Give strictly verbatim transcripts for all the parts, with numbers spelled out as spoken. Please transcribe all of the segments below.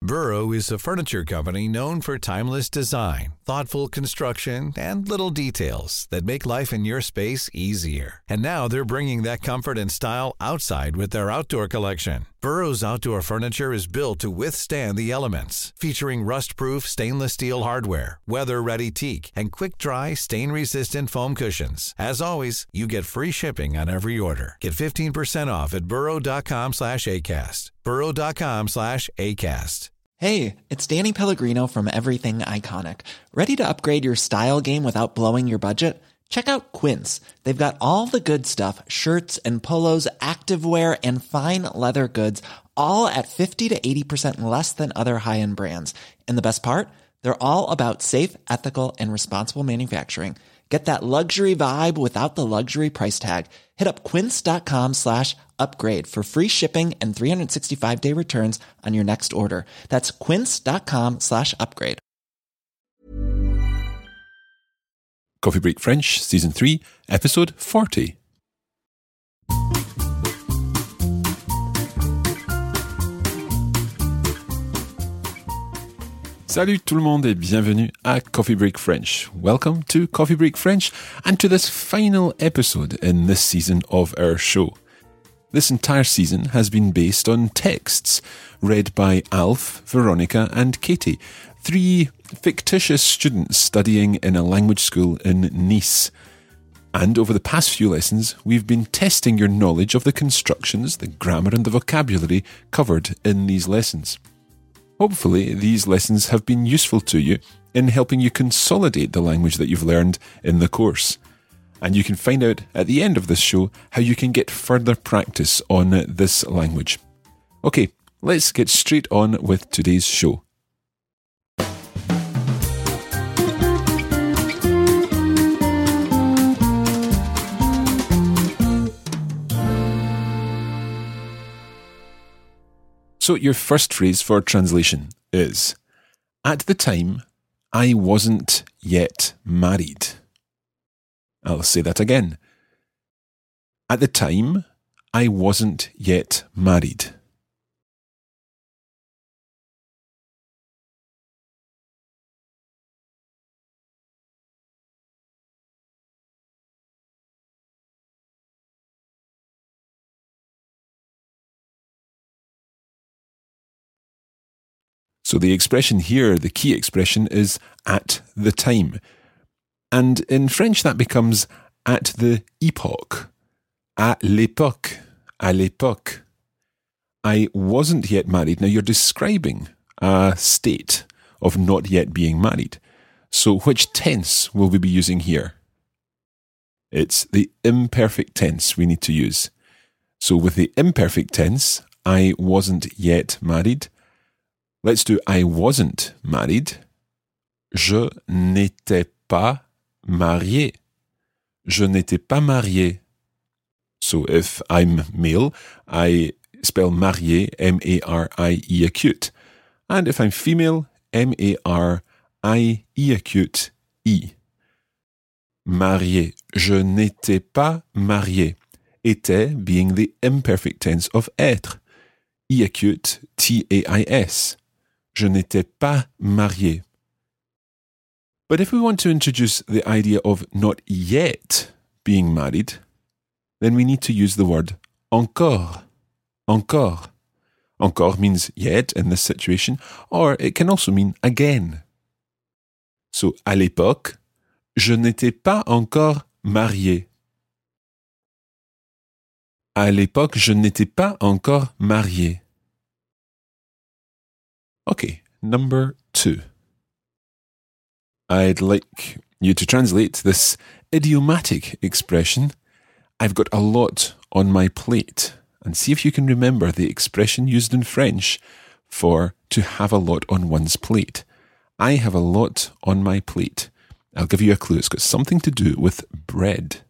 Burrow is a furniture company known for timeless design, thoughtful construction, and little details that make life in your space easier. And now they're bringing that comfort and style outside with their outdoor collection. Burrow's outdoor furniture is built to withstand the elements, featuring rust-proof stainless steel hardware, weather-ready teak, and quick-dry, stain-resistant foam cushions. As always, you get free shipping on every order. Get fifteen percent off at burrow.com slash ACAST. burrow.com slash ACAST. Hey, it's Danny Pellegrino from Everything Iconic. Ready to upgrade your style game without blowing your budget? Check out Quince. They've got all the good stuff, shirts and polos, activewear, and fine leather goods, all at fifty to eighty percent less than other high-end brands. And the best part? They're all about safe, ethical, and responsible manufacturing. Get that luxury vibe without the luxury price tag. Hit up quince.com slash upgrade for free shipping and three sixty-five day returns on your next order. That's quince.com slash upgrade. Coffee Break French, Season three, Episode forty. Salut tout le monde et bienvenue à Coffee Break French. Welcome to Coffee Break French and to this final episode in this season of our show. This entire season has been based on texts read by Alf, Veronica and Katie, three fictitious students studying in a language school in Nice. And over the past few lessons, we've been testing your knowledge of the constructions, the grammar and the vocabulary covered in these lessons. Hopefully, these lessons have been useful to you in helping you consolidate the language that you've learned in the course. And you can find out at the end of this show how you can get further practice on this language. Okay, let's get straight on with today's show. So your first phrase for translation is, at the time, I wasn't yet married. I'll say that again. At the time, I wasn't yet married. So the expression here, the key expression, is at the time. And in French that becomes at the epoch. À l'époque. À l'époque. I wasn't yet married. Now you're describing a state of not yet being married. So which tense will we be using here? It's the imperfect tense we need to use. So with the imperfect tense, I wasn't yet married. Let's do I wasn't married. Je n'étais pas marié. Je n'étais pas marié. So if I'm male, I spell marié, M A R I E acute. And if I'm female, M A R I E acute E. Marié. Je n'étais pas marié. Était being the imperfect tense of être. E acute T A I S. Je n'étais pas marié. But if we want to introduce the idea of not yet being married, then we need to use the word encore. Encore. Encore means yet in this situation, or it can also mean again. So, à l'époque, je n'étais pas encore marié. À l'époque, je n'étais pas encore marié. Okay, number two. I'd like you to translate this idiomatic expression, I've got a lot on my plate, and see if you can remember the expression used in French for to have a lot on one's plate. I have a lot on my plate. I'll give you a clue. It's got something to do with bread.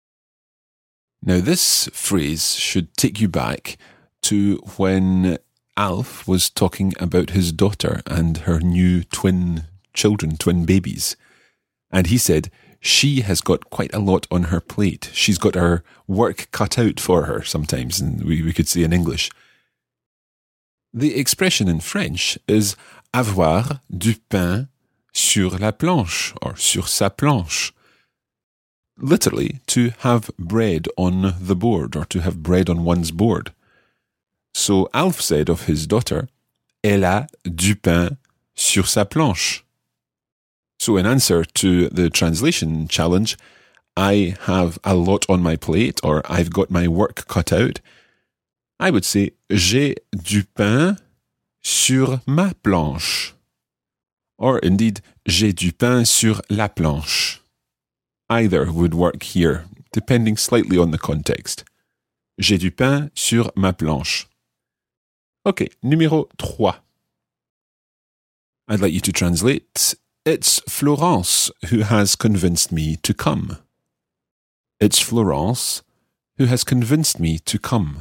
Now, this phrase should take you back to when Alf was talking about his daughter and her new twin children, twin babies. And he said, she has got quite a lot on her plate. She's got her work cut out for her sometimes, and we, we could say in English. The expression in French is avoir du pain sur la planche, or sur sa planche. Literally, to have bread on the board, or to have bread on one's board. So Alf said of his daughter, elle a du pain sur sa planche. So in answer to the translation challenge, I have a lot on my plate, or I've got my work cut out, I would say, j'ai du pain sur ma planche. Or indeed, j'ai du pain sur la planche. Either would work here, depending slightly on the context. J'ai du pain sur ma planche. Okay, numéro trois. I'd like you to translate, it's Florence who has convinced me to come. It's Florence who has convinced me to come.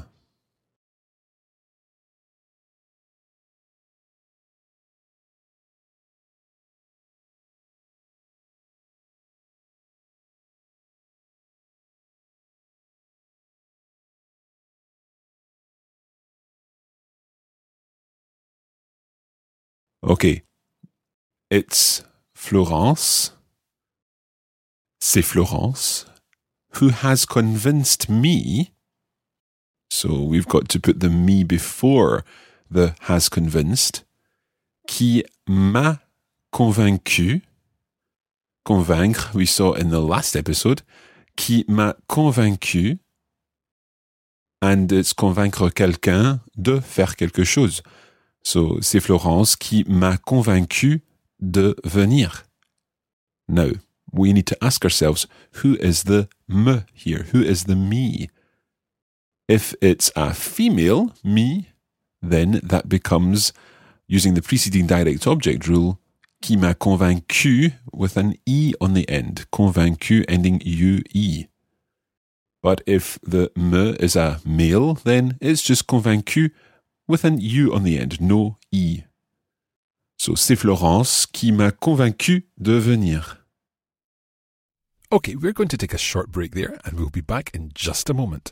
Okay, it's Florence, c'est Florence, who has convinced me, so we've got to put the me before the has convinced, qui m'a convaincu, convaincre, we saw in the last episode, qui m'a convaincu, and it's convaincre quelqu'un de faire quelque chose. So, c'est Florence qui m'a convaincu de venir. Now, we need to ask ourselves, who is the me here? Who is the me? If it's a female, me, then that becomes, using the preceding direct object rule, qui m'a convaincu with an E on the end. Convaincu ending U-E. But if the me is a male, then it's just convaincu with an U on the end, no E. So, c'est Florence qui m'a convaincu de venir. Okay, we're going to take a short break there, and we'll be back in just a moment.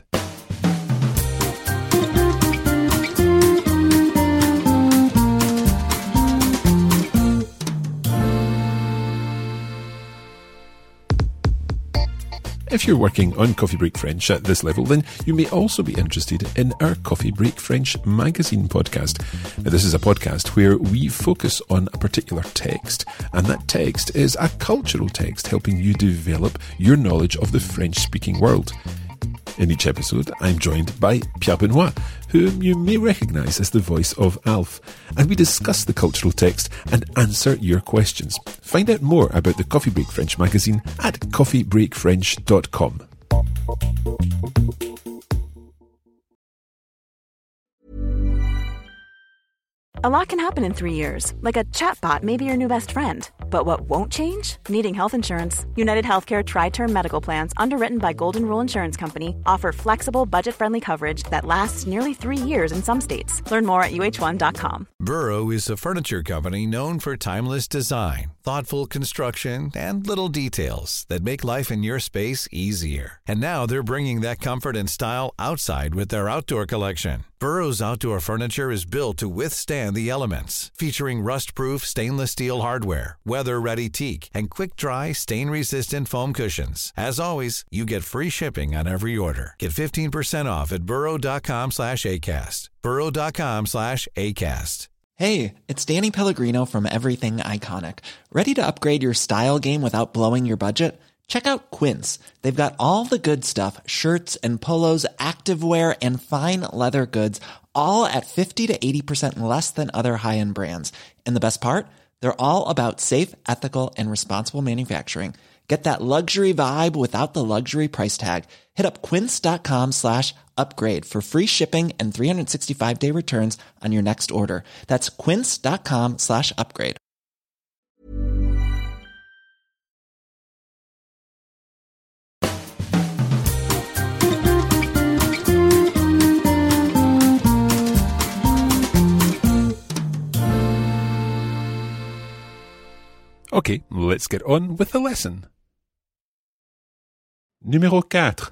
If you're working on Coffee Break French at this level, then you may also be interested in our Coffee Break French magazine podcast. Now, this is a podcast where we focus on a particular text, and that text is a cultural text helping you develop your knowledge of the French-speaking world. In each episode, I'm joined by Pierre Benoit, whom you may recognise as the voice of Alf, and we discuss the cultural text and answer your questions. Find out more about the Coffee Break French magazine at coffee break french dot com. A lot can happen in three years, like a chatbot may be your new best friend. But what won't change? Needing health insurance. United Healthcare Tri-Term Medical Plans, underwritten by Golden Rule Insurance Company, offer flexible, budget-friendly coverage that lasts nearly three years in some states. Learn more at U H one dot com. Burrow is a furniture company known for timeless design, thoughtful construction, and little details that make life in your space easier. And now they're bringing that comfort and style outside with their outdoor collection. Burrow's outdoor furniture is built to withstand the elements, featuring rust-proof stainless steel hardware, weather-ready teak, and quick-dry, stain-resistant foam cushions. As always, you get free shipping on every order. Get fifteen percent off at burrow.com slash ACAST. burrow.com slash ACAST. Hey, it's Danny Pellegrino from Everything Iconic. Ready to upgrade your style game without blowing your budget? Check out Quince. They've got all the good stuff, shirts and polos, activewear, and fine leather goods, all at fifty to eighty percent less than other high-end brands. And the best part? They're all about safe, ethical, and responsible manufacturing. Get that luxury vibe without the luxury price tag. Hit up quince.com slash upgrade for free shipping and three sixty-five day returns on your next order. That's quince.com slash upgrade. Okay, let's get on with the lesson. Numéro quatre.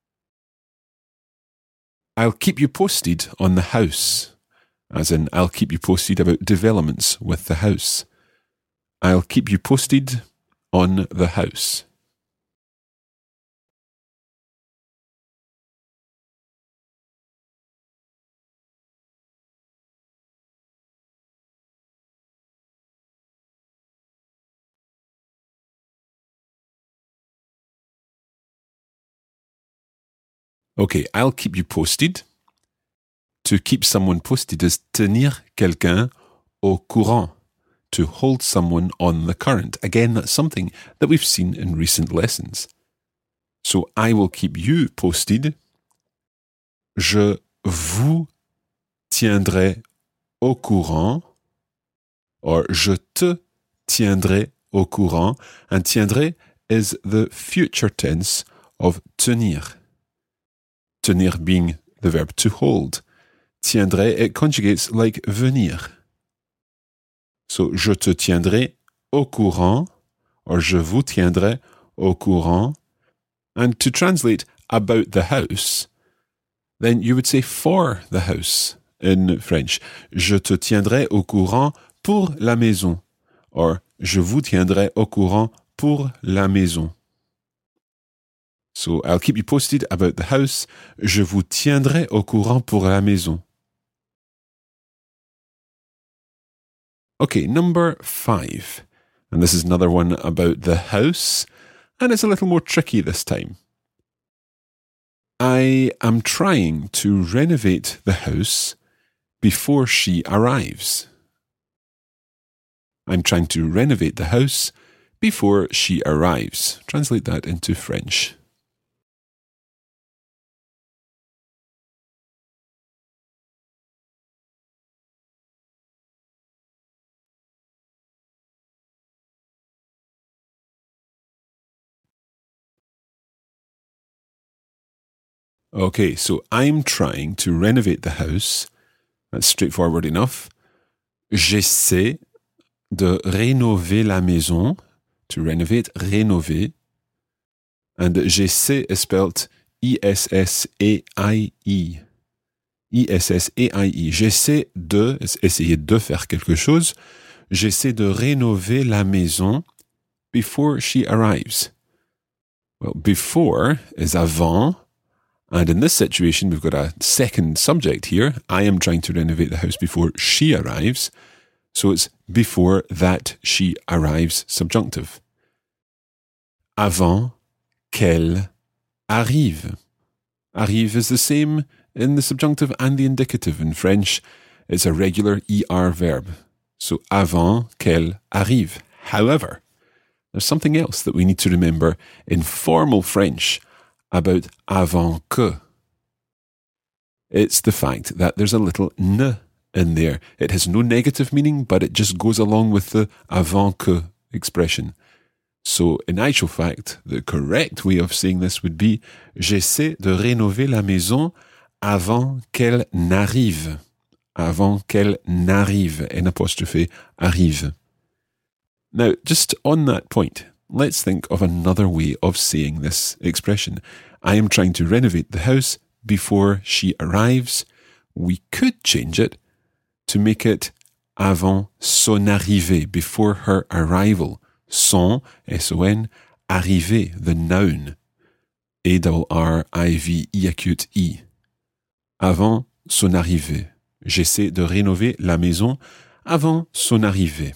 I'll keep you posted on the house. As in, I'll keep you posted about developments with the house. I'll keep you posted on the house. Okay, I'll keep you posted. To keep someone posted is tenir quelqu'un au courant, to hold someone on the current. Again, that's something that we've seen in recent lessons. So I will keep you posted. Je vous tiendrai au courant, or je te tiendrai au courant. And tiendrai is the future tense of tenir. Tenir being the verb to hold. Tiendrai, it conjugates like venir. So, je te tiendrai au courant, or je vous tiendrai au courant. And to translate about the house, then you would say for the house in French. Je te tiendrai au courant pour la maison, or je vous tiendrai au courant pour la maison. So, I'll keep you posted about the house. Je vous tiendrai au courant pour la maison. Okay, number five. And this is another one about the house, and it's a little more tricky this time. I am trying to renovate the house before she arrives. I'm trying to renovate the house before she arrives. Translate that into French. Okay, so I'm trying to renovate the house. That's straightforward enough. J'essaie de rénover la maison. To renovate, rénover. And j'essaie is spelled E S S A I E. E S S A I E. J'essaie de, essayer de faire quelque chose. J'essaie de rénover la maison before she arrives. Well, before is avant. And in this situation, we've got a second subject here. I am trying to renovate the house before she arrives. So it's before that she arrives, subjunctive. Avant qu'elle arrive. Arrive is the same in the subjunctive and the indicative. In French, it's a regular E R verb. So avant qu'elle arrive. However, there's something else that we need to remember in formal French about avant que. It's the fact that there's a little ne in there. It has no negative meaning, but it just goes along with the avant que expression. So, in actual fact, the correct way of saying this would be j'essaie de rénover la maison avant qu'elle n'arrive. Avant qu'elle n'arrive. N apostrophe arrive. Now, just on that point, let's think of another way of saying this expression. I am trying to renovate the house before she arrives. We could change it to make it avant son arrivée, before her arrival. Son, S O N, arrivée, the noun. A R R I V E acute E. Avant son arrivée. J'essaie de rénover la maison avant son arrivée.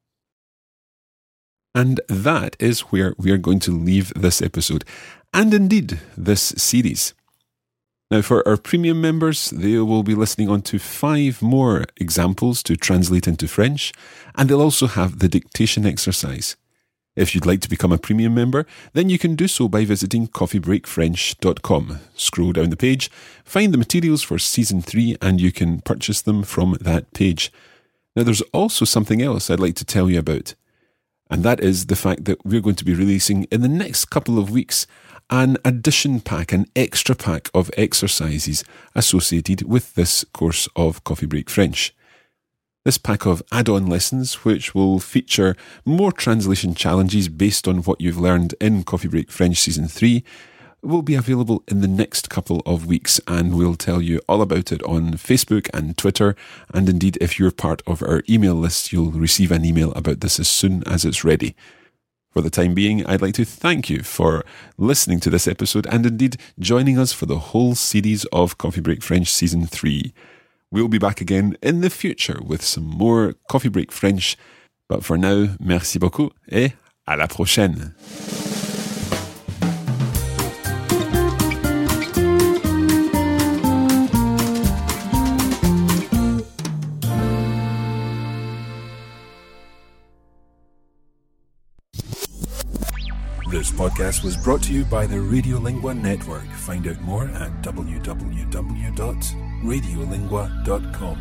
And that is where we are going to leave this episode, and indeed this series. Now, for our premium members, they will be listening on to five more examples to translate into French, and they'll also have the dictation exercise. If you'd like to become a premium member, then you can do so by visiting coffee break french dot com. Scroll down the page, find the materials for season three, and you can purchase them from that page. Now, there's also something else I'd like to tell you about. And that is the fact that we're going to be releasing in the next couple of weeks an addition pack, an extra pack of exercises associated with this course of Coffee Break French. This pack of add-on lessons, which will feature more translation challenges based on what you've learned in Coffee Break French Season three, will be available in the next couple of weeks, and we'll tell you all about it on Facebook and Twitter. And indeed, if you're part of our email list, you'll receive an email about this as soon as it's ready. For the time being, I'd like to thank you for listening to this episode and indeed joining us for the whole series of Coffee Break French Season three. We'll be back again in the future with some more Coffee Break French. But for now, merci beaucoup et à la prochaine. This podcast was brought to you by the Radiolingua Network. Find out more at w w w dot radiolingua dot com.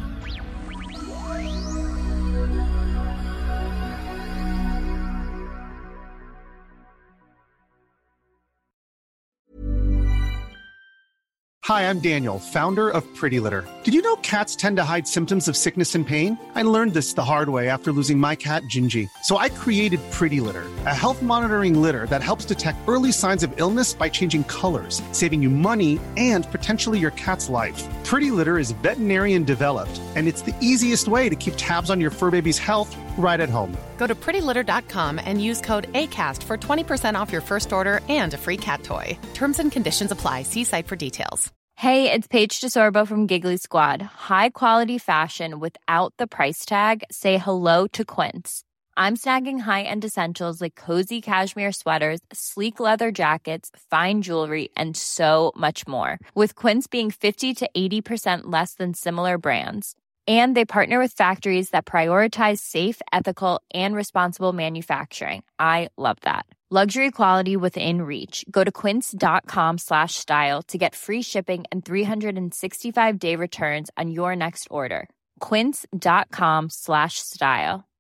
Hi, I'm Daniel, founder of Pretty Litter. Did you know cats tend to hide symptoms of sickness and pain? I learned this the hard way after losing my cat, Gingy. So I created Pretty Litter, a health monitoring litter that helps detect early signs of illness by changing colors, saving you money and potentially your cat's life. Pretty Litter is veterinarian developed, and it's the easiest way to keep tabs on your fur baby's health right at home. Go to pretty litter dot com and use code ACAST for twenty percent off your first order and a free cat toy. Terms and conditions apply. See site for details. Hey, it's Paige DeSorbo from Giggly Squad. High quality fashion without the price tag. Say hello to Quince. I'm snagging high-end essentials like cozy cashmere sweaters, sleek leather jackets, fine jewelry, and so much more. With Quince being fifty to eighty percent less than similar brands. And they partner with factories that prioritize safe, ethical, and responsible manufacturing. I love that. Luxury quality within reach. Go to quince.com slash style to get free shipping and three sixty-five day returns on your next order. Quince.com slash style.